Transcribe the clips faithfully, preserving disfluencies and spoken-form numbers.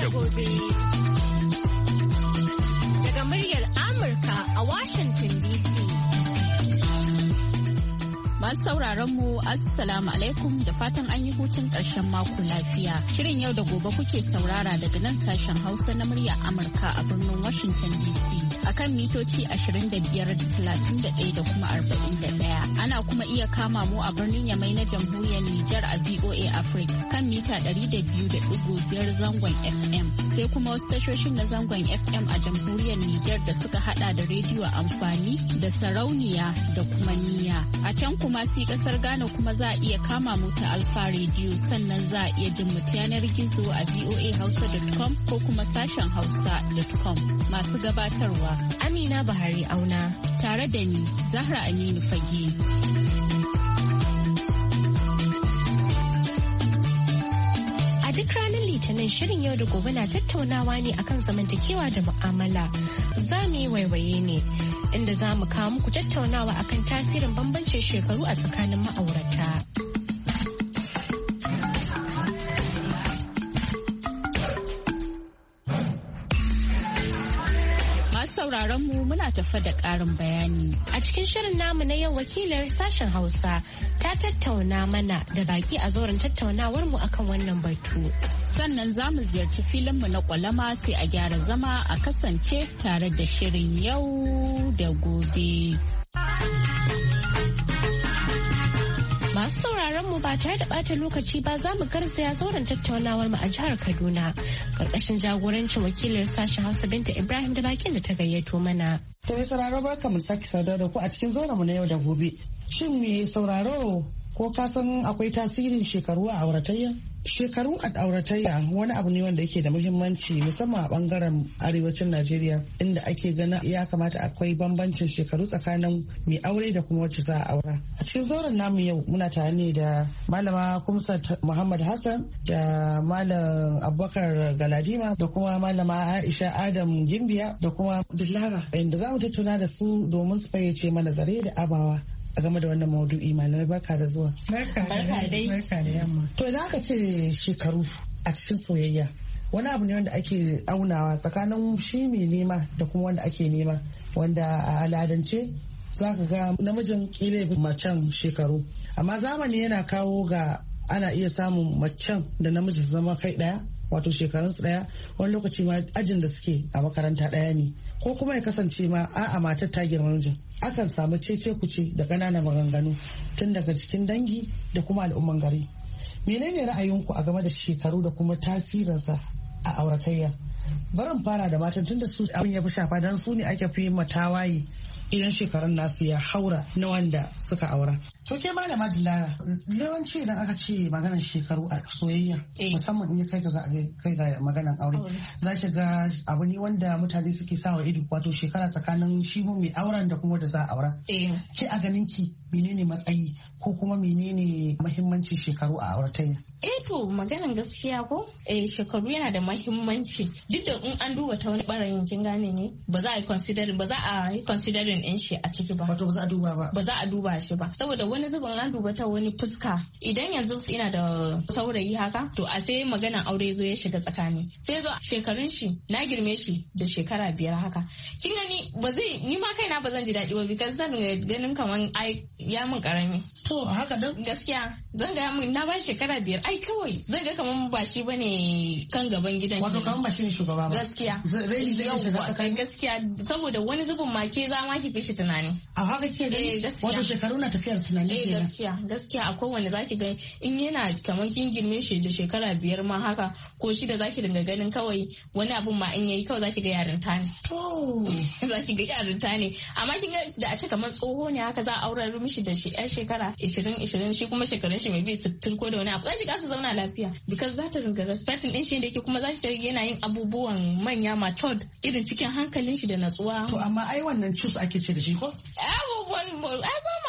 gobe. Daga muryar Amurka a Washington D C. Masu sauraron mu Assalamu alaikum da fatan an yi hutun ƙarshen mako lafiya. Shirin yau da gobe kuke saurara daga nan sashen Hausa na muryar Amurka a birnin Washington D C. Akan mitoci ashirin da biyar da talatin da ɗaya da kuma arba'in da ɗaya. Ana kuma iya kama mu a birnin Yamai na Jamhuriyar Nijar a V O A Africa kan mita ɗari da biyu da ɗigo biyar zangon F M. Sai kuma wasu tashoshin na zangon F M a Jamhuriyar Nijar da suka hada da rediyo amfani da sarauniya da kuma niyya. A can kuma sai kasar Ghana kuma za a iya kama mu ta Alfa Radio sannan za a iya jin mu yanar gizo a v o a hausa dot com ko kuma sashen hausa dot com. Masu gabatarwa Amina Bahari Auna tare da ni Zahra Aminu Fage. A duk ranar Litinin shirin yau da gobe na tattaunawa ne akan zamantakewa da mu'amala. Za mu yi waiwaye ne inda za mu kawo muku tattaunawa akan tasirin bambancin shekaru a tsakanin ma'aurata. Sauraron mu muna tafa da ƙarin bayani. A cikin shirin namu na yau wakilar sashen Hausa ta tattauna mana da baki a zauren tattaunawar mu akan wannan batu. Sannan za mu ziyarci filinmu na kwalama sai a gyara zama a kasance tare da shirin yau da gobe. Masu sauraron mu ba tare da bata lokaci ba za mu garzaya zauren tattaunawar mu a jihar Kaduna karkashin jagorancin wakilar sashen Hausa Binta Ibrahim da bakin da ta gayyato mana. To mai sauraro barka mu saki saudar da ku a cikin zauren mu na yau da gobe. Shin me sauraro ko ka san akwai tasirin shekaru a auratayya? Shekaru a auratayya wani abu ne wanda yake da muhimmanci musamman a bangaren arewacin Najeriya inda ake gana ya kamata akwai bambancin shekaru tsakanin mai aure da kuma wacce za a aura. A cikin zauren namu yau muna tare ne da malama Kumsat Muhammad Hassan da malam Abubakar Galadima da kuma malama Aisha Adam Gimbiya da kuma Dillara inda za mu tattauna da su domin su fayyace mana zare da abawa a game da wannan maudu'i. Malamai barka da zuwa. Barka dai. Barka da yamma. To idan aka ce shekaru a cikin soyayya wani abu ne wanda ake aunawa tsakanin shi mai nema da kuma wanda ake nema, wanda a al'adance za ka ga namijin kila macen shekaru, amma zamani yana kawo ga ana iya samun macen da namiji su zama kai daya, wato shekarunsu daya, wani lokaci ma ajin da suke a makaranta daya ne, ko kuma ya kasance ma a'a matar ta girma mijin. Akan samu cece kuce da ƙananan maganganu tun daga cikin dangi da kuma al'umman gari. Menene ra'ayinku a game da shekaru da kuma tasirinsa a auratayya? Barin fara da matan tun da su abin ya fi shafa don su ne ake fi matawaye idan shekarun nasu ya haura na wanda suka aura. To ke malama Dilara, yawanci idan aka ce maganar shekaru a soyayya musamman in ya kai ga kai ga maganar aure, za ki ga abu ne wanda mutane suke sawa ido, wato shekara tsakanin shi mai auren da kuma da za a aura. Ke a ganin ki menene matsayi ko kuma menene muhimmancin shekaru a auratayya? Eh to maganan gaskiya ko eh shekaru yana da mahimmanci, duk da in an duba ta wani barayin kin gane ne ba za a yi considering ba za a yi considering din shi a ciki ba. Wato ba za a duba ba. Ba za a duba shi ba saboda wani zubin an duba ta wani fuska. Idan yanzu ina da saurayi haka to a sai maganan aure zo ya shiga tsakani. Sai zo shekarun shi na girme shi da shekara biyar haka. Kin gani ba zai ni ma kaina ba zan ji daɗi ba because zan ganin kaman ai ya min karami. To haka dan gaskiya zan ga mun na ba shekara biyar ai kawai zan ga kaman ba shi bane kan gaban gidan. Wato kaman ba shi ne shugaba ba. Gaskiya. Zai zai shiga tsakani. Gaskiya saboda wani zubin ma ke za ma ki fi shi tunani. A haka ke gani. Wato shekaru na tafiyar tunani kenan. Eh gaskiya gaskiya akwai wanda zaki ga in yana kaman kin girme shi da shekara biyar ma haka ko shida zaki dinga ganin kawai wani abun ma in yayi kawai zaki ga yarinta ne. To zaki ga yarinta ne amma kin ga da a ce kaman tsoho ne haka za a aurar mishi da shi yar shekara ishirin ishirin shi kuma shekarun shi mai bi sittin ko da wani abu zaki ga su zauna lafiya because za ta ringa respecting din shi da yake kuma zaki ga yana yin abubuwan manya matured irin cikin hankalin shi da natsuwa. To amma ai wannan cus ake ce da shi ko? Abubuwan ai ba ma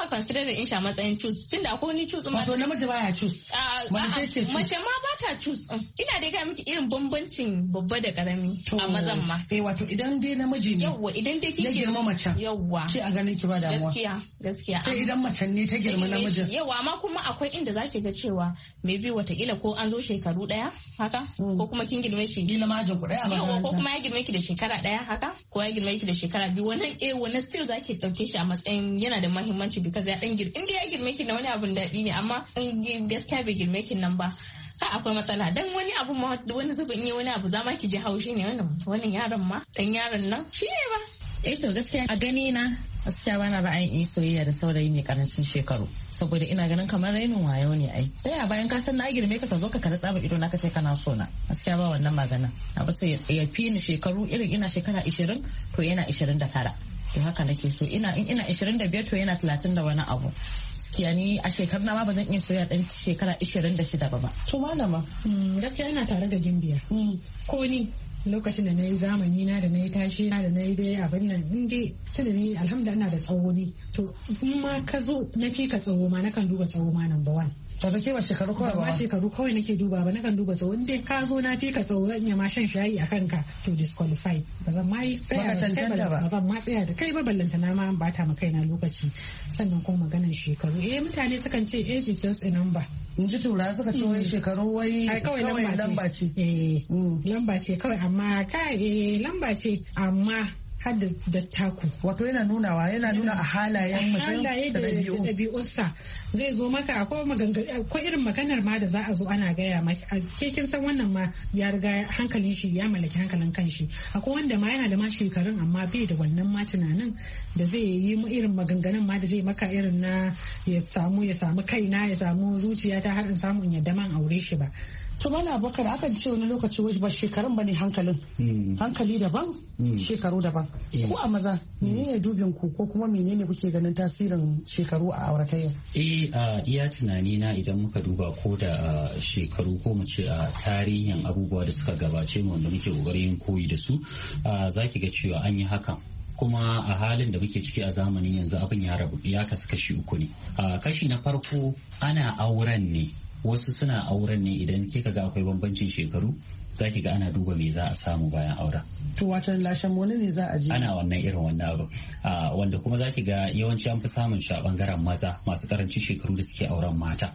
consider in shi a matsayin choose tunda akwai wani choose wato namiji baya choose mace mace ma ba ta choose ina dai ga miki irin bambancin babba da karami a mazan ma eh wato idan dai namiji ne yawa idan dai kike girma mace yawa ki a ganin ki ba damuwa gaskiya gaskiya sai idan mace ne ta girma namijin yawa amma kuma akwai inda zaki ga cewa maybe watakila ko an zo shekaru daya haka ko kuma kin girme shi kila majin ku daya yawa ko kuma ya girme ki da shekara daya haka ko ya girme ki da shekara biyu wannan eh wannan still zaki dauke shi a matsayin yana da muhimmanci because ya dan girme inda ya girme ki na wani abun daɗi ne amma gaskiya bai girme ki nan ba ka akwai matsala dan wani abu ma wani zubin yi wani abu zama ki ji haushi ne wannan wannan yaron ma dan yaron nan shi ne ba eh to gaskiya a gani na gaskiya bana ra'ayin yi soyayya da saurayi mai karancin shekaru saboda ina ganin kamar rainin wayo ne ai sai a bayan ka san na girme ka ka zo ka kada tsaba ido na ka ce kana so na gaskiya ba wannan magana a ba sai ya fi ni shekaru irin ina shekara ishirin to yana ishirin da tara to haka nake so ina in ina ishirin da biyar to yana talatin da wani abu gaskiya ni a shekaru na ma ba zan iya soyayya dan shekara ishirin da shida ba ba to malama gaskiya ina tare da gimbiya ko ni lokacin da na yi zamani na da na yi tashi na da na yi dai abin nan in dai tunda ni alhamdulillah ina da tsawo ne to in ma ka zo na fi ka tsawo ma nakan duba tsawo ma number one ba ke ba shekaru kawai ba ba shekaru kawai nake duba ba nakan duba tsawo in dai ka zo na fi ka tsawo zan iya ma shan shayi a kanka to disqualified ba zan ma yi tsaya da kai ba zan ma tsaya da kai ba ballanta na ma ba ta ma kaina lokaci sannan kuma maganar shekaru eh mutane sukan ce age is just a number in ji tura suka ce wai shekaru wai kawai lamba ce eh lamba ce kawai amma kai eh lamba ce amma har da taku wato yana nunawa yana nuna a halayen mutum da ɗabi'unsa zai zo maka akwai akwai irin maganar ma da za a zo ana gaya maki ke kin san wannan ma ya riga hankalin shi ya mallaki hankalin kanshi akwai wanda ma yana da ma shekarun amma bai da wannan ma tunanin da zai yi irin maganganun ma da zai maka irin na ya samu ya samu kaina ya samu zuciya ta har in samu in yadda man aure shi ba. To mana bakar akan ce wani lokaci ba shekarun bane hankalin hankali daban shekaru daban ko a maza menene dubin ku ko kuma menene kuke ganin tasirin shekaru a auratayya? Eh a iya tunani na idan muka duba ko da shekaru ko mu ce a tarihin abubuwa da suka gabace mu wanda muke kokarin koyi da su zaki ga cewa an yi hakan kuma a halin da muke ciki a zamanin yanzu abin ya rabu ya kasu kashi uku ne. Kashi na farko ana auren ne wasu suna auren ne idan kika ga akwai bambancin shekaru za ki ga ana duba me za a samu bayan auren. To wato lashen wani ne za a ji? Ana wannan irin wannan abu wanda kuma za ki ga yawanci an fi samun shi a bangaren maza masu karancin shekaru da suke auren mata.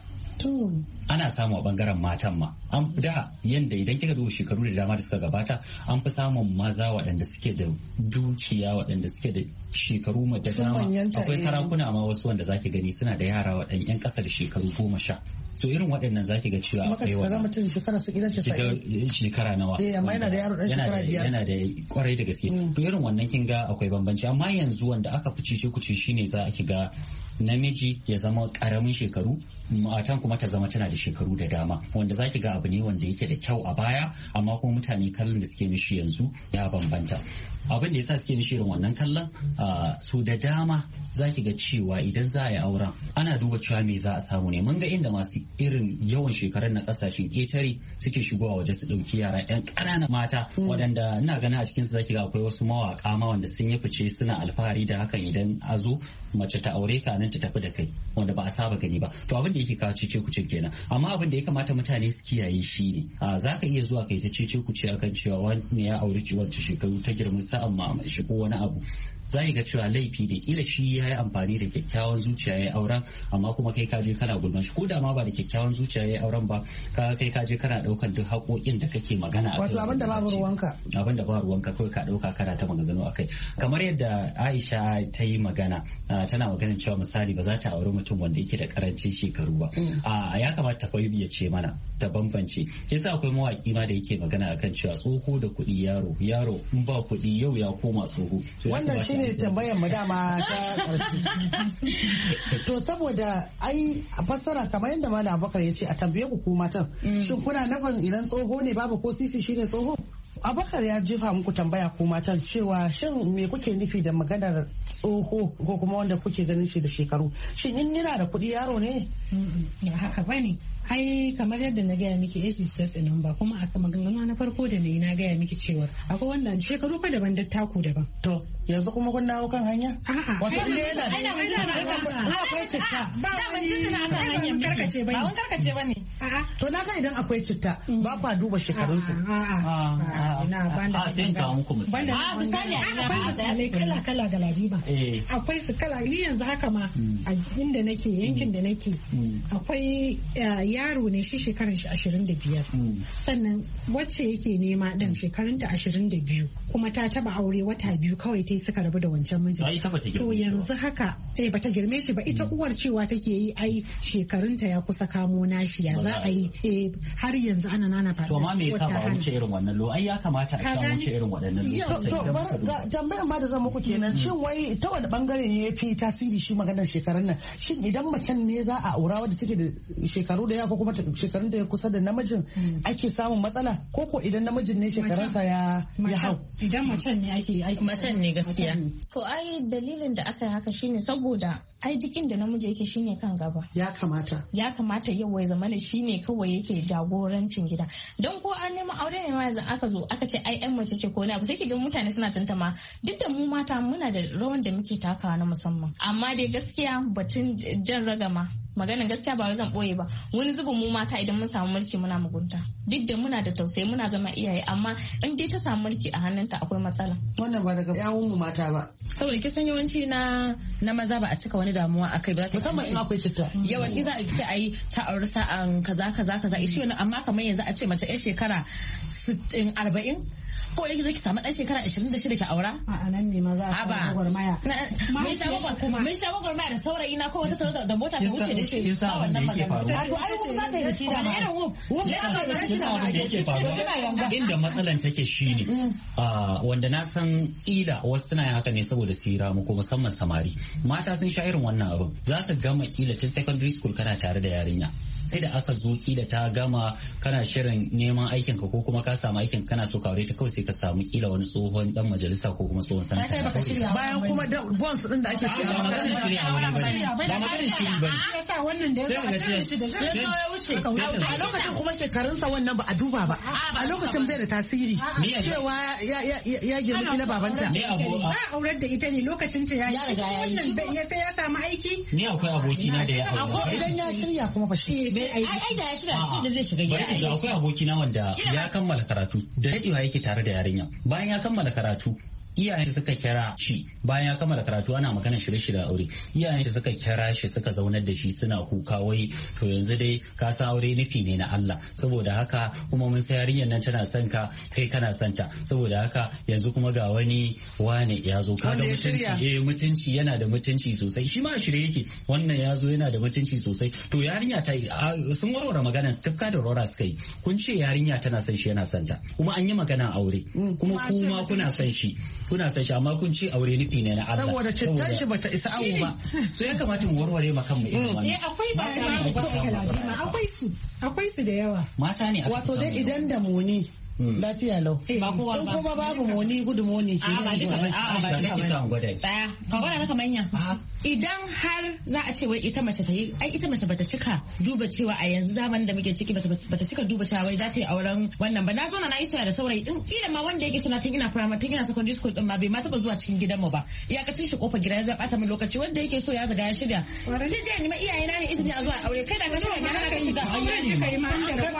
Ana samu a bangaren matan ma an da yanda idan kika duba shekaru da dama da suka gabata an fi samun maza waɗanda suke da dukiya waɗanda suke da shekaru da dama akwai sarakuna ma wasu wanda zaki gani suna da yara waɗanda yan ƙasa da shekaru goma sha so irin waɗannan zaki ga cewa akwai wannan mutum shekara su gidan shekara nawa eh amma yana da yaro dan shekara biyar yana da kwarai da gaske to irin wannan kin ga akwai bambanci amma yanzu wanda aka fi cice kuce shine za a ki ga namiji ya zama karamin shekaru matan kuma ta zama tana da shekaru da dama wanda zaki ga abu ne wanda yake da kyau a baya amma kuma mutane kallon da suke mishi yanzu ya bambanta abin da yasa suke mishi irin wannan kallon su da dama zaki ga cewa idan za a yi auren ana duba cewa me za a samu ne mun ga inda masu irin yawan shekarun na kasashen ƙetare suke shigowa waje su ɗauki yara yan ƙananan mata waɗanda ina ganin a cikin su zaki ga akwai wasu mawaƙa ma wanda sun yi fice suna alfahari da hakan idan a zo mace ta aure ka nan ta tafi da kai wanda ba a saba gani ba to abin da yake kawo cece kuce kenan amma abin da ya kamata mutane su kiyaye shi ne za ka iya zuwa kai ta cece kuce akan cewa wani ya aure wancan shekaru ta girman sa'an ma mai shigo wani abu za ga cewa laifi da kila shi ya yi amfani da kyakkyawan zuciya ya yi auren amma kuma kai kaje kana gulman shi ko da ma ba da kyakkyawan zuciya ya yi auren ba ka kai kaje kana daukan duk haƙoƙin da kake magana a wato abin da babu ruwanka abin da ba ruwanka kawai ka dauka kana ta maganganu akai kamar yadda Aisha ta yi magana tana maganin cewa misali ba za ta auri mutum wanda yake da karancin shekaru ba a ya kamata ta ya ce mana ta bambance yasa akwai mawaki ma da yake magana akan cewa tsoho da kuɗi yaro yaro in ba kuɗi yau ya koma tsoho wannan shine tambayar mu dama ta ƙarshe to saboda ai a fassara kamar yadda malam Abubakar ya ce a tambaye ku ku matan shin kuna nufin idan tsoho ne babu ko sisi shine tsoho Abubakar ya jefa muku tambaya ko matan cewa shin me kuke nufi da maganar tsoho ko kuma wanda kuke ganin shi da shekaru? Shin in yana da kuɗi yaro ne? Ba haka bane. Ai kamar yadda na gaya miki age is just a number, kuma a maganganu na farko da ne na gaya miki cewa akwai wannan shekaru fa daban, dattaku daban. To yanzu kuma kun dawo kan hanya? A'a. Wato inda yana da ina akwai citta. Ba wani akan karkace bane. Ba wani karkace bane. A'a. To na ga idan akwai citta ba kwa duba shekarunsu. A'a. Ina banda. A sai ka muku misali. A misali akwai misalai kala kala ga Ladiba. Akwai su kala, ni yanzu haka ma a inda nake yankin da nake akwai yaro ne shi shekaran shi ashirin da biyar. Sannan wacce yake nema din shekarunta ashirin da biyu kuma ta taba aure wata biyu kawai ta yi suka rabu da wancan mijin. To yanzu haka eh bata girme shi ba, ita uwar cewa take yi ai shekarunta ya kusa kamo nashi, ya za a yi eh har yanzu ana nana fara. To ma me yasa ba wuce irin wannan lo? Ai ya kamata a samu wuce irin waɗannan lo. To bar tambayar ma da zan muku kenan, shin wai ta wani bangare ne yafi tasiri shi maganar shekarun nan? Shin idan macen ne za a aura wadda take da shekaru da yawa ko kuma shekarun da ya kusa da namijin ake samun matsala, ko ko idan namijin ne shekarunsa ya ya hau? Idan macen ne ake aiki macen ne gaskiya. To ai dalilin da aka yi haka shine saboda ai jikin da namiji yake shine kan gaba. Ya kamata. Ya kamata yau ya zama shine kawai yake jagorancin gida. Don ko an nema aure ne ma yanzu aka zo aka ce ai yan mace ce ko ne abu sai ki ga mutane suna tantama, duk da mu mata muna da rawan da muke takawa na musamman. Amma dai gaskiya batun jan ragama maganin gaskiya ba wai zan boye ba, wani zubin mu mata idan mun samu mulki muna mugunta, duk da muna da tausayi muna zama iyaye, amma in dai ta samu mulki a hannunta akwai matsala. Wannan ba daga yawun mu mata ba, saboda kisan yawanci na na maza ba a cika wani damuwa akai ba, musamman in akwai citta. Yawanci za a ce ayi ta aure sa'an kaza kaza kaza ishi wani, amma kamar yanzu a ce mace yar shekara sittin arba'in ko yake zaki samu dan shekara ashirin da shida ki aura? A nan ne maza a kan gwagwarmaya. Mun sha mun sha gwagwarmaya da saurayi na ko wata sauda da mota ta wuce da shi sa wannan magana. To ai kuma za ta yi da shi da irin wu. Wanda yake faruwa inda matsalan take shine wanda na san kila wasu suna haka ne saboda sira mu ko musamman samari. Mata sun sha irin wannan abin. Za ka gama kila tun secondary school kana tare da yarinya. Sai da aka zo kila ta gama kana shirin neman aikin ka ko kuma ka samu aikin kana so ka aure ta, kawai sai ka samu kila wani tsohon dan majalisa ko kuma tsohon sanata. Bayan kuma da bonds din da ake cewa ba maganar shiri a wani bane. Ba maganar shiri bane. Yasa wannan da ya shi da shi ya wuce. A lokacin kuma shekarunsa wannan ba a duba ba. A lokacin bai da tasiri. Cewa ya ya girma kila babanta. Ni abu a aurar da ita ne lokacin ta ya yi. Wannan ya sai ya samu aiki. Ni akwai aboki na da ya aure. Idan ya shirya kuma fa shi. ai da ya shirya da zai shiga gida. Bari akwai abokina wanda ya kammala karatu da daɗewa yake tare da yarinya. Bayan ya kammala karatu iyayen suka kira shi bayan ya kammala karatu ana magana shirye-shirye aure, iyayen shi suka kira shi suka zaunar da shi suna kuka wai to yanzu dai ka san aure nufi ne na Allah, saboda haka kuma mun sai yarinyar nan tana son ka kai kana son ta, saboda haka yanzu kuma ga wani wane ya zo ka da mutunci eh mutunci yana da mutunci sosai, shi ma shirye yake wannan ya zo yana da mutunci sosai. To yarinya ta sun warware maganar su tufka da rora suka yi, kun ce yarinya tana son shi yana son ta kuma an yi magana aure kuma kuma kuna son shi kuna san shi amma kun ce aure nufi ne na Allah saboda cittar shi bata isa awo ba, so ya kamata mu warware ma kanmu irin wannan. Eh akwai ba akwai su akwai su da yawa mata ne wato dai idan da muni lafiya lau ba kowa ba kuma babu moni gudu moni ke ba duka ba a ba duka ba tsaya ka gwada maka manya idan har za a ce wai ita mace ta yi ai ita mace bata cika duba cewa a yanzu zamanin da muke ciki bata cika duba cewa wai za ta yi auren wannan ba. Na zo na yi soya da saurayi din kila ma wanda yake suna tun ina primary tun ina secondary school din ma bai ma taba zuwa cikin gidan mu ba, iyakacin shi kofar gida ya zaba ta min lokaci wanda yake so ya zaga ya shirya sai je ni ma iyayena ne izini a zuwa aure kai da ka shirya na ka shiga aure kai ma da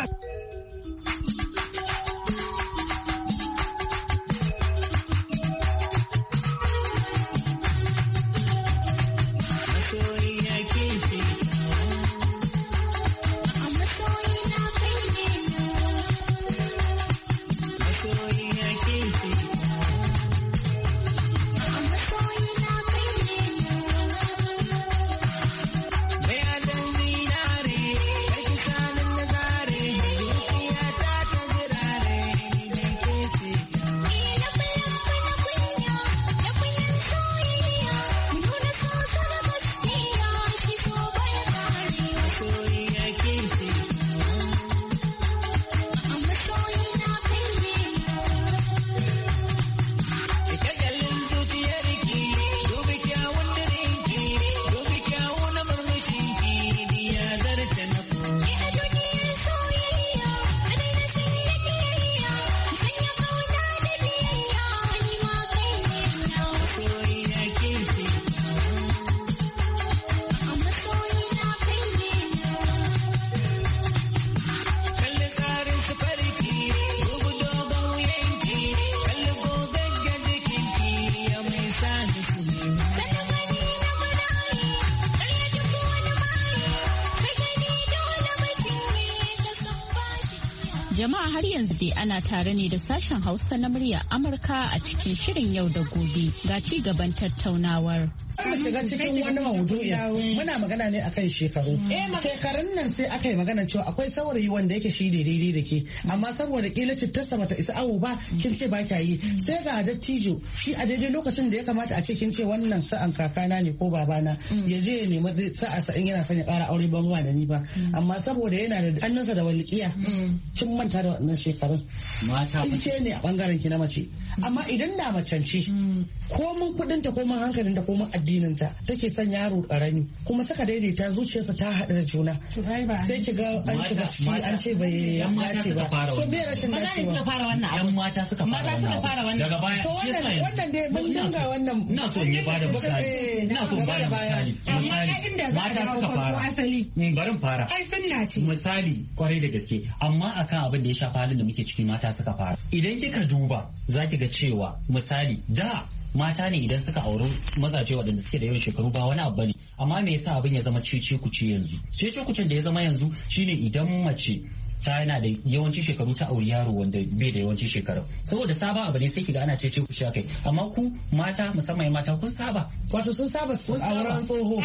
Jama'a har yanzu dai ana tare ne da sashen Hausa na murya Amurka a cikin shirin yau da gobe ga ci gaban tattaunawar. Kuma shiga cikin wani maudu'i muna magana ne akan shekaru. Shekarun nan sai aka yi magana cewa akwai saurayi wanda yake shi daidai da ke amma saboda kila cittarsa bata isa awo ba kin ce ba kya yi sai ga dattijo shi a daidai lokacin da ya kamata a ce kin ce wannan sa'an kakana ne ko babana ya je ya nemi sa'a sa'in yana son ya ƙara aure ban ba da ni ba amma saboda yana da hannunsa da walƙiya kin manta da wannan shekarun mata ce ne a bangaren ki na mace amma idan da macen ce ko mun kudinta ko mun hankalinta ko mun addininta take son yaro karami kuma saka daidaita zuciyarsa ta haɗu da juna sai ki ga an shiga ciki an ce bai dace ba to me rashin dacewa suka fara wannan abu mata suka fara wannan daga baya to wannan wannan dai mun dinga wannan ina so ne bada misali ina so bada misali misali mata suka fara asali barin fara ai sunna ce misali kwarai da gaske amma akan abin da ya shafa halin da muke ciki mata suka fara idan kika duba zaki ga cewa misali da mata ne idan suka auri mazaje waɗanda suke da yawan shekaru ba wani abu ne amma me yasa abin ya zama cece kuce yanzu cece kucen da ya zama yanzu shine idan mace ta yana da yawancin shekaru ta auri yaro wanda bai da yawancin shekaru saboda saba abu ne sai kiga ana cece kuce kai amma ku mata musamman mata kun saba wato sun saba sun auren tsoho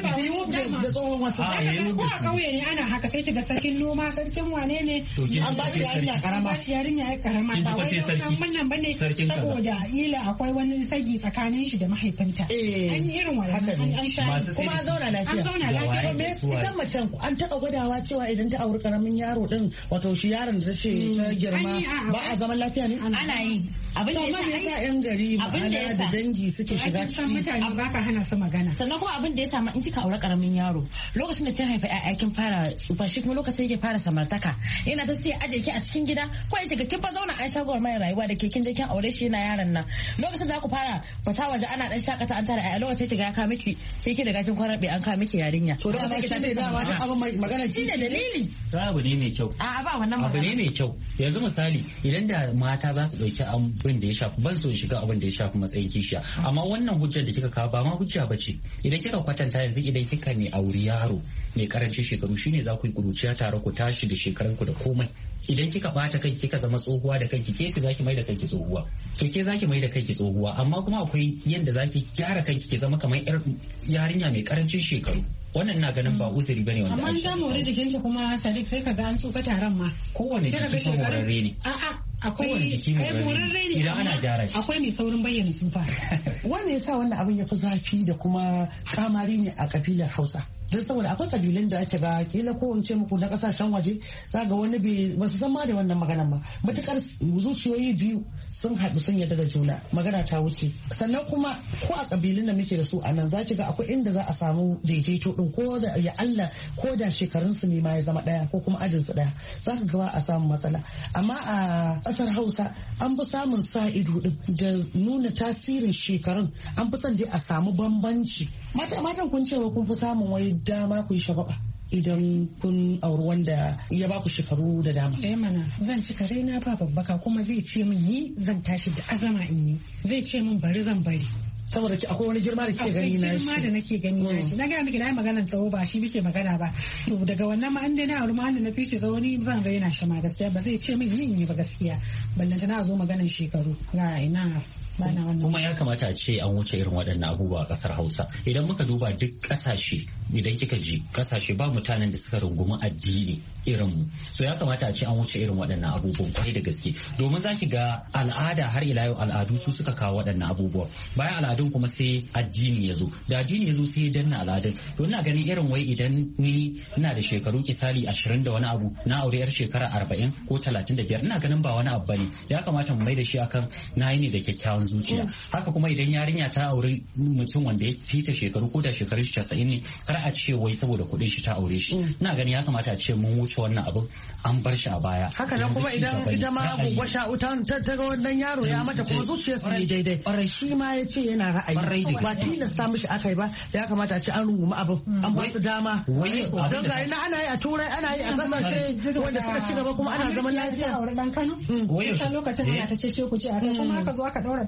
da tsohon wasu ko a kauye ne ana haka sai kiga sarkin noma sarkin wane ne an ba shi yarinya karama ba shi yarinya ai karama ba wai wannan bane saboda ila akwai wani sagi tsakanin shi da mahaifinta an yi irin wannan an sha kuma an zauna lafiya an zauna lafiya me ita macen an taba gwadawa cewa idan ta auri karamin yaro din wato shi yaron da ce ta girma ba a zaman lafiya ne ana yi abin da yasa yan gari ma'ana da dangi suke shiga cikin mutane ba ka hana su magana sannan kuma abin da ya samu in kika aure karamin yaro lokacin da kin haifa ƴaƴa kin fara tsufa shi kuma lokacin yake fara samartaka yana ta sai aje ki a cikin gida ko yace ga kin fa zauna an shagowar mai rayuwa da ke kin je kin aure shi yana yaron nan lokacin da ku fara fita waje ana dan shakata an tara ƴaƴa lokacin ki ga ka miki sai ki daga kin kwarabe an ka miki yarinya to lokacin ki tafi da wani abu magana shi ne dalili abu ne mai kyau a ba wannan abu ne mai kyau yanzu misali idan da mata za su dauki abin da ya shafi ban so shiga abin da ya shafi matsayin kishiya amma wannan hujjar da kika kawo ba ma hujja bace idan kika kwatanta yanzu idan kika ne auri yaro mai karancin shekaru shine za ku yi kuruciya tare ku tashi da shekarunku da komai idan kika bata kai kika zama tsohuwa da kanki ke zaki mai da kanki tsohuwa to ke zaki mai da kanki tsohuwa amma kuma akwai yanda zaki gyara kanki ke zama kamar yar yarinya mai karancin shekaru wannan ina ganin ba uzuri bane wanda amma ta more jikinta kuma Sadiq sai ka ga an tsufa taron ma kowane jiki ko morarre ne a'a akwai kai morarre ne idan ana gyara shi akwai mai saurin bayyana tsufa wanda yasa wannan abin ya fi zafi da kuma kamari ne a kabilar Hausa don saboda akwai kabilun da ake ga kila ko in ce muku na kasashen waje za ga wani ba su san ma da wannan maganan ba matukar zuciyoyi biyu sun haɗu sun yarda da juna magana ta wuce sannan kuma ko a kabilun da muke da su a nan za ki ga akwai inda za a samu daidaito din ko da ya Allah ko da shekarun su ne ma ya zama daya ko kuma ajin su daya za ka ga ba a samu matsala amma a kasar Hausa an fi samun sa ido din da nuna tasirin shekarun an fi son dai a samu bambanci mata matan kun cewa kun fi samun wai dama ku yi shagwaba idan kun auri wanda ya baku shekaru da dama. Eh mana zan ci kare na ba babbaka kuma zai ce min yi zan tashi da azama in yi zai ce min bari zan bari. Saboda akwai wani girma da kike gani na shi. Akwai girma da nake gani na shi. Na ga miki na yi maganar tsawo ba shi muke magana ba. To daga wannan ma an dai na auri ma na fishi tsawo ni zan raina shi ma gaskiya ba zai ce min yin yi ba gaskiya. Ballanta na zo maganar shekaru. Ga ina kuma ya kamata a ce an wuce irin waɗannan abubuwa a ƙasar Hausa idan muka duba duk ƙasashe idan kika ji ƙasashe ba mutanen da suka rungumi addini irin mu so ya kamata a ce an wuce irin waɗannan abubuwan kwarai da gaske domin za ki ga al'ada har ila yau al'adu su suka kawo waɗannan abubuwa bayan al'adun kuma sai addini ya zo da addini ya zo sai ya danna al'adun to ina ganin irin wai idan ni ina da shekaru kisali ashirin da wani abu na aure yar shekara arba'in ko talatin da biyar ina ganin ba wani abu bane ya kamata mu mai da shi akan na yi ne da kyakkyawan zuciya haka kuma idan yarinya ta aure mutum wanda ya fita shekaru ko da shekarun shi casa'in ne kar a ce wai saboda kuɗin shi ta aure shi ina gani ya kamata a ce mun wuce wannan abin an bar shi a baya haka nan kuma idan ita ma gugwa sha'uta ta ga wannan yaro ya mata kuma zuciyarsa ne daidai shi ma ya ce yana ra'ayi ba tilasta mishi aka yi ba da ya kamata a ce an rungumi abin an ba su dama don ga ina ana yi a turai ana yi a kasashe wanda suka ci gaba kuma ana zaman lafiya a wurin dan Kano wata lokacin ana ta ce ce ku ce a kai kuma aka zo aka daura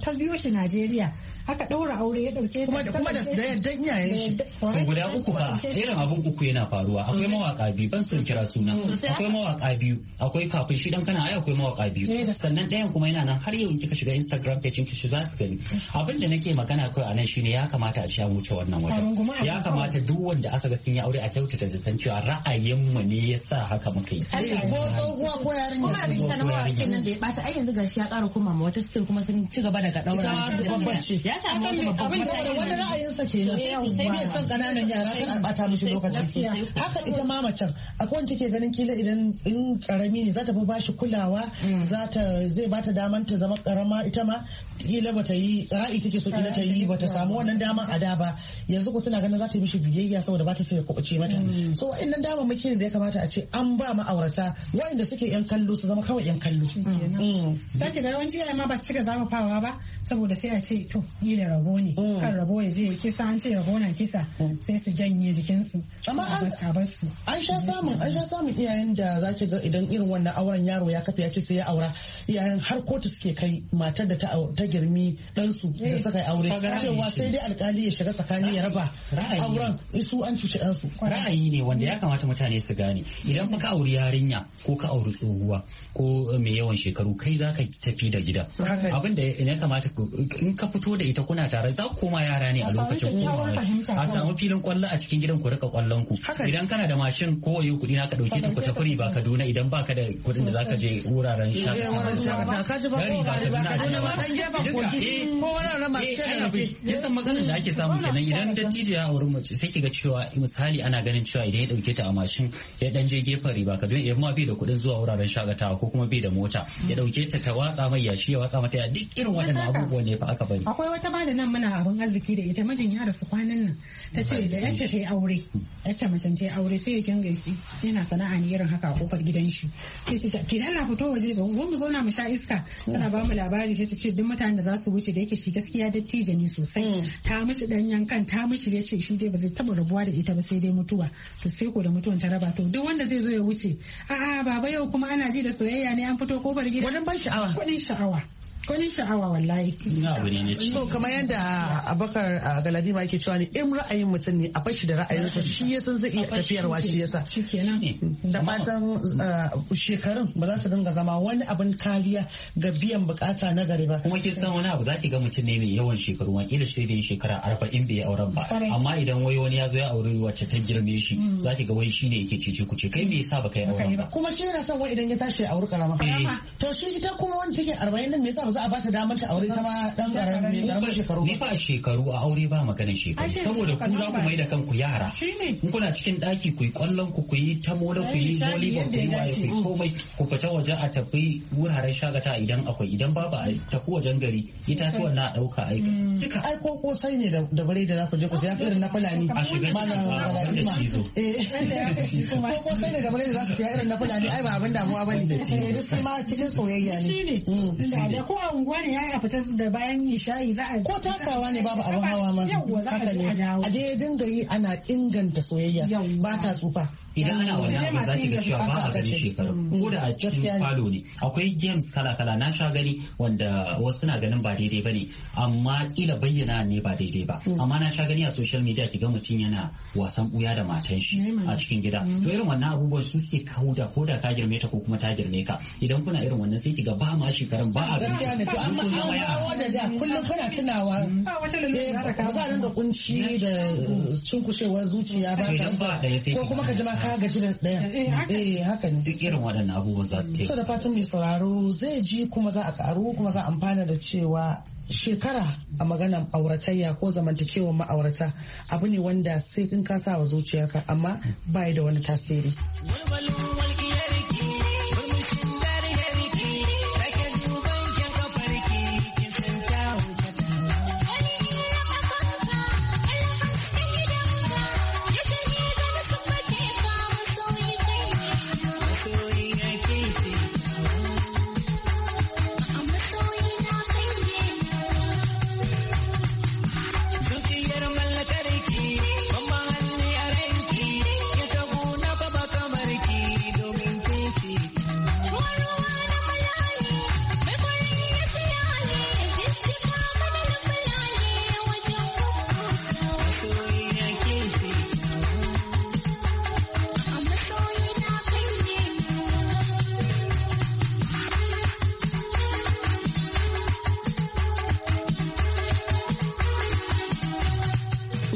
ta biyo shi Najeriya aka ɗaura aure ya ɗauke ta kuma da yaddan iyayen shi. Guda uku fa irin abun uku yana faruwa akwai mawaka biyu ban son kira suna akwai mawaka biyu akwai kafin shi dan kana ai akwai mawaka biyu sannan ɗayan kuma yana nan har yau in kika shiga Instagram page ki shi za su gani abin da nake magana kai a nan shine ya kamata a ci an wuce wannan wajen ya kamata duk wanda aka ga sun yi aure a kyautata da san cewa ra'ayin mu ne yasa haka muka yi ko tsohuwa ko yarinya kuma abin ta na mawakin nan da ya bata ai yanzu gashi ya ƙara koma ma wata still kuma sun ci gaba daga daura ya samu abin da wani ra'ayinsa kenan sai bai son kananan yara kana bata mishi lokaci haka ita ma macen akwai wanda take ganin kila idan in karami ne za ta fi bashi kulawa za ta zai bata daman ta zama karama ita ma kila bata yi ra'ayi take so kila ta yi bata samu wannan daman a da ba yanzu ko tana ganin za ta yi mishi biyayya saboda bata sai ya kubuce mata so wa'annan daman muke da ya kamata a ce an ba ma'aurata wa'anda suke yan kallo su zama kawai yan kallo za ki ga yawanci ma ba su cika zafafawa ba saboda sai a ce to yi da rabo ne kan rabo ya je ya kisa an ce rabo na kisa sai su janye jikinsu amma an sha samun an sha samun iyayen da za ki ga idan irin wannan auren yaro ya kafa ya ce sai ya aura iyayen har kotu suke kai matar da ta girmi ɗansu da suka yi aure cewa sai dai alkali ya shiga tsakani ya raba auren su an cuci ɗansu. Ra'ayi ne wanda ya kamata mutane su gane idan ka auri yarinya ko ka auri tsohuwa ko mai yawan shekaru kai za ka tafi da gida abin da ya kamata in ka fito da ita kuna tare za ku koma yara ne a lokacin komawa a samu filin kwallo a cikin gidan ku rika kwallon ku idan kana da mashin ko wayo kuɗi na ka dauke ta ku tafi ba Kaduna idan baka da kuɗin da zaka je wuraren shakatawa kisan matsalar da ake samu kenan idan dattijo ya auri mace sai kiga cewa misali ana ganin cewa idan ya dauke ta a mashin ya dan je gefen riba Kaduna idan ma bai da kuɗin zuwa wuraren shakatawa ko kuma bai da mota ya dauke ta ta watsa mai yashi ya watsa mata duk irin waɗannan abubuwan ne fa aka bari akwai wata ma da nan muna abin arziki da ita mijin ya rasu kwanan nan ta ce da yadda ta yi aure yadda macen ta yi aure sai ya kinga yana sana'a ne irin haka a kofar gidan shi sai ce ki dalla fito waje zo mu zauna mu sha iska tana ba mu labari sai ta ce duk mutanen da za su wuce da yake shi gaskiya dattijo ne sosai ta mishi dan yankan ta mishi ya ce shi dai ba zai taba rabuwa da ita ba sai dai mutuwa to sai ko da mutuwan ta raba to duk wanda zai zo ya wuce a'a baba yau kuma ana ji da soyayya ne an fito kofar gidan wannan ban sha'awa kudin sha'awa Kwanin sha'awa wallahi. So kamar yadda Abubakar Galadima yake cewa ne in ra'ayin mutum ne a bashi da ra'ayinsa shi ya san zai iya tafiyarwa shi yasa. Da fatan shekarun ba za su dinga zama wani abin kariya ga biyan bukata na gari ba. Kuma kin san wani abu za ki ga mutum ne mai yawan shekaru ma kila shi da shekara arba'in bai auren ba. Amma idan wai wani ya zo ya aure wacce ta girme shi za ki ga wai shi ne yake cece kuce kai me yasa baka yi auren ba. Kuma shi yana son wai idan ya tashi ya auri karama. To shi ita kuma wani take arba'in nan me yasa ba za a bata damar ta aure ta ma dan karamin shekaru. Ni fa shekaru a aure ba maganin shekaru saboda ku za ku mai da kanku yara. In kuna cikin daki ku yi kwallon ku ku yi ta mola ku yi volleyball ku yi waye ku yi komai ku fita waje a tafi wuraren shagata idan akwai idan babu a tafi wajen gari itatuwan na dauka aika. Duka ai ko kosai ne da bare da za ku je ku saya irin na fulani. A shiga cikin da cizo. Ko kosai ne da bare da za su saya irin na fulani ai ba abin damuwa bane da cizo. Sai ma cikin soyayya ne. Ko a unguwa ne ya fita da bayan nishayi za a ko takawa ne babu abin hawa ma haka ne a dai dinga yi ana inganta soyayya ba ta tsufa idan ana wannan abu za ki ga cewa ba a gani shekaru ko da a cikin falo ne akwai games kala kala na sha gani wanda wasu na ganin ba daidai bane amma kila bayyana ne ba daidai ba amma na sha gani a social media ki ga mutum yana wasan buya da matan shi a cikin gida to irin wannan abubuwan su suke kauda ko da ka girme ta ko kuma ta girme ka idan kuna irin wannan sai ki ga ba ma shekarun ba a gaskiya ne to amma an dawo da da kullum kana tunawa ba za a dinga kunci da cinkushewar zuciya ba ko kuma ka jima ka gaji da daya eh haka ne duk irin waɗannan abubuwan za su taimaka. So da fatan mai sauraro zai ji kuma za a karu kuma za a amfana da cewa shekara a maganan auratayya ko zamantakewar ma'aurata abu ne wanda sai in ka sa wa zuciyarka amma bai da wani tasiri.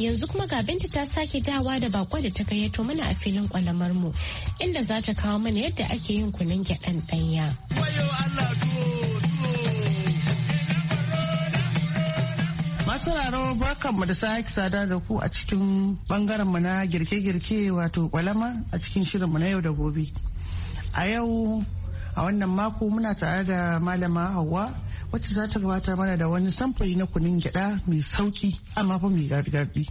Yanzu kuma ga Binta ta sake dawa da bako da ta gayyato mana a filin kwalamar mu inda za ta kawo mana yadda ake yin kunun gyaɗan ɗanya. Masu sauraro barkanmu da sake sada da ku a cikin bangaren mu na girke-girke wato kwalama a cikin shirinmu na yau da gobe. A yau a wannan mako muna tare da malama Hauwa wacce za ta gabatar mana da wani samfuri na kunun gyada mai sauki amma fa mai gargaɗi.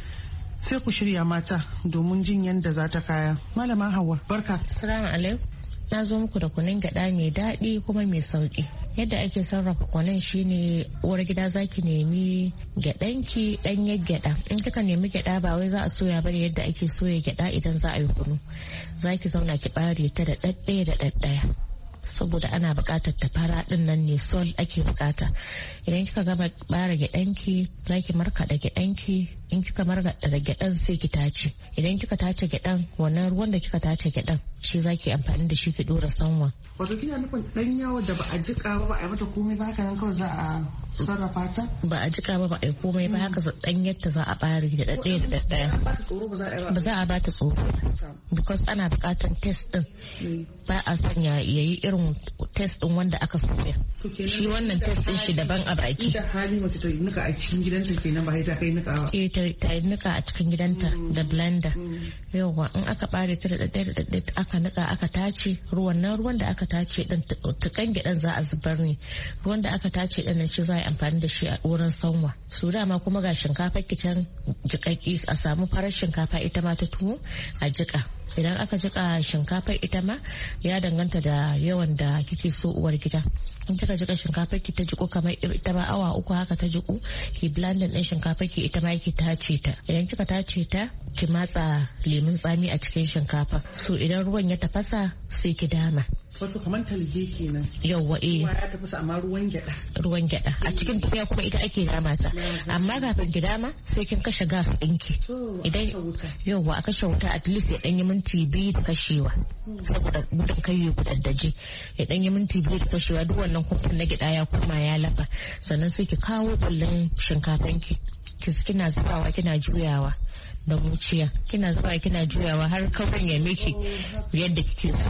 Sai ku shirya mata domin jin yadda za ta kaya. Malama Hauwa barka. Assalamu alaikum. Na zo muku da kunun gyada mai daɗi kuma mai sauki. Yadda ake sarrafa kwanan shine uwar gida zaki nemi gyaɗanki ɗanyen gyaɗa. In kika nemi gyaɗa ba wai za a soya bane yadda ake soya gyaɗa idan za a yi kunu. Zaki zauna ki ɓare ta da ɗaɗɗaya da ɗaɗɗaya. Saboda ana buƙatar ta fara ɗin nan ne sol ake buƙata. Idan kika gama ɓare gyaɗanki zaki markaɗa gyaɗanki. In kika markaɗa gyaɗan sai ki tace. Idan kika tace gyaɗan wannan ruwan da kika tace gyaɗan shi zaki amfani da shi ki ɗora sanwa. Wato kina nufin ɗan yawo da ba a jiƙa ba ba a yi mata komai ba haka nan kawai za a sarrafa ta? Ba a jiƙa ba ba a yi komai ba haka ɗan yadda za a ɓare da ɗaɗɗaya da ɗaɗɗaya. Ba za a bata tsoro. Because ana buƙatar test ɗin. Ba a sanya yayi irin test ɗin wanda aka soya. Shi wannan test ɗin shi daban a baki. Ita hali mace ta nika a cikin gidanta kenan ba ta kai nika ba. Eh ta yi nika a cikin gidanta da blender. Yawwa in aka ɓare ta da ɗaɗɗaya da ɗaɗɗaya aka nika aka tace ruwan nan ruwan da aka tace din tukan gidan za a zubar ne ruwan da aka tace din nan shi za a yi amfani da shi a wurin sanwa su dama kuma ga shinkafa kicin jikakki a samu farar shinkafa ita ma ta tuwo a jika idan aka jika shinkafa ita ma ya danganta da yawan da kike so uwar gida in kika jika shinkafar ki ta jiko kamar ita ma awa uku haka ta jiko ki blending din shinkafar ki ita ma ki tace ta idan kika tace ta ki matsa lemun tsami a cikin shinkafa so idan ruwan ya tafasa sai ki dama wato kamar talge kenan yawwa eh ruwa ya tafasa amma ruwan gyada ruwan gyada a cikin tukunya kuma ita ake dama ta amma kafin ki dama sai kin kashe gas ɗinki idan yawwa a kashe wuta at least ya danyi minti biyu da kashewa saboda gudun kai ya gudaddaje ya danyi minti biyu da kashewa duk wannan kumfin na gyada ya koma ya lafa sannan sai ki kawo kullun shinkafanki kina zubawa kina juyawa da muciya kina zuwa kina juyawa har kawai ya miki yadda kike so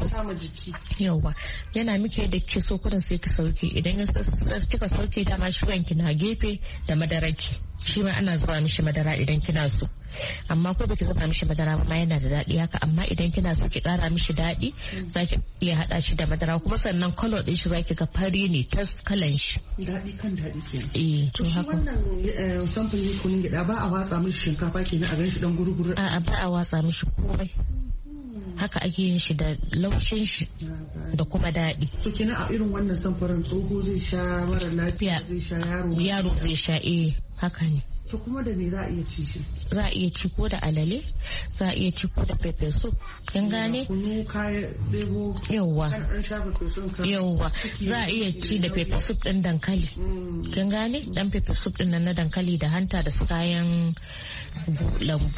yawa yana miki yadda kike so kudin sai ki sauke idan kika sauke dama shugan ki na gefe da madaraki shi ma ana zuba mishi madara idan kina so amma ko baki zuba mishi madara ba yana da daɗi haka amma idan kina so ki ƙara mishi daɗi zaki iya haɗa shi da madara kuma sannan color ɗin shi zaki ga fari ne ta kalan shi daɗi kan daɗi kenan eh to haka wannan samfuri kunin gida ba a watsa mishi shinkafa kenan a gan shi dan guruguru a'a ba a watsa mishi komai haka ake yin shi da laushin shi da kuma daɗi. So kenan a irin wannan samfurin tsoho zai sha mara lafiya zai sha yaro yaro zai sha eh haka ne. To kuma da me za a iya ci shi? Za a iya ci ko da alale, za a iya ci ko da pepper soup. Kin gane? Kunu kaya debo. Yawwa. Kan sha pepper soup kan. Yawwa. Za a iya ci da pepper soup din dankali. Kin gane? Dan pepper soup din nan na dankali da hanta da su kayan lambu.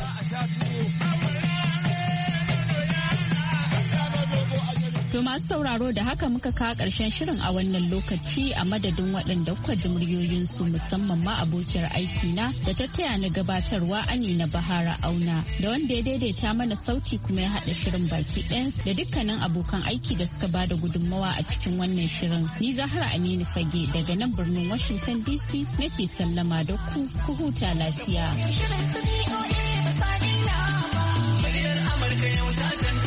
To masu sauraro da haka muka kawo ƙarshen shirin a wannan lokaci a madadin waɗanda kuka ji muryoyinsu musamman ma abokiyar aikina da ta taya ni gabatarwa Amina Bahara Auna da wanda ya daidaita mana sauti kuma ya haɗa shirin baki ɗayan da dukkanin abokan aiki da suka bada gudunmawa a cikin wannan shirin. Ni Zahra Aminu Fage daga nan birnin Washington D C nake sallama da ku ku huta lafiya. Amurka yau ta